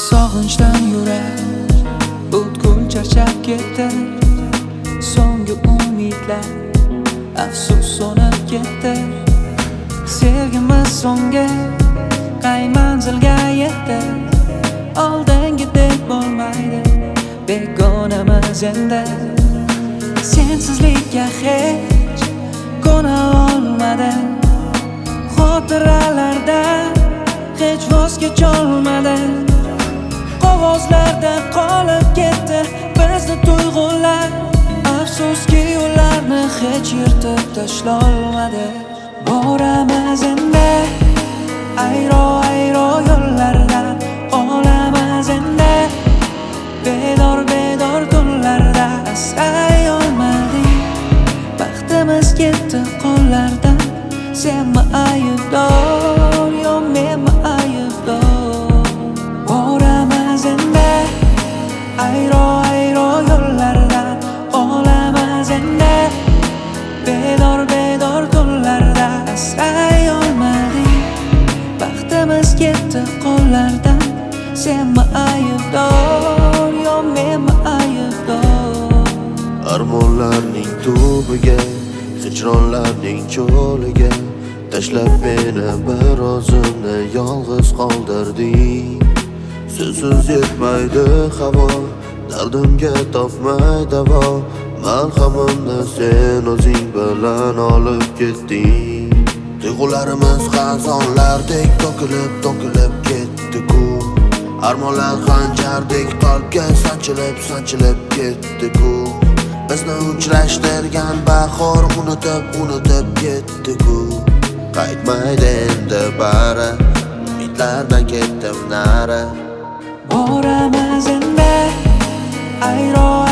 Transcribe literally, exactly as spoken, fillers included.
Sog'inchdan yurak butkul charchab ketdi. So'nggi umidlar afsus so'nib ketdi. Sevgimiz so'nggi qay manzilga yetdi. Oldingidek bo'lmaydi begonamiz endi. Sensizlikka hech ko'na olmadim. Xotiralardan hech voz kecholmadim. Qog'ozlarda qolib ketdi bizni tuyg'ular. Afsuski ularni hech yirtib tashlolmadi. Boramiz endi ayro-ayro yo'llardan, olamiz endi bedor bedor tunlarda. Asray olmadik, baxtimiz ketdi qo'llardan. Senmi aybdor, yo menmi aybdor? Boramiz endi ayro-ayro yo'llardan, olamiz endi bedor bedor tunlarda. Asray olmadik, baxtimiz ketdi qo'llardan. Senmi aybdor, yo menmi aybdor? Armonlarning tubiga, hijronlarning cho'liga tashlab meni bir o'zimni yolg'iz qoldirding. Sizsiz yetmaydi havo, dardimga topmay davo. Malhamimni sen o'zing bilan olib ketding. Tuyg'ularimiz xazonlardek to'kilib to'kilib ketdi-ku. Armonlar xanjardek qalbga sanchilib sanchilib ketdi-ku. Bizni uchrashtirgan bahor unutib unutib ketdi-ku. Qaytmaydi endi bari, umidlardan ketdim nari. Boramiz endi ayro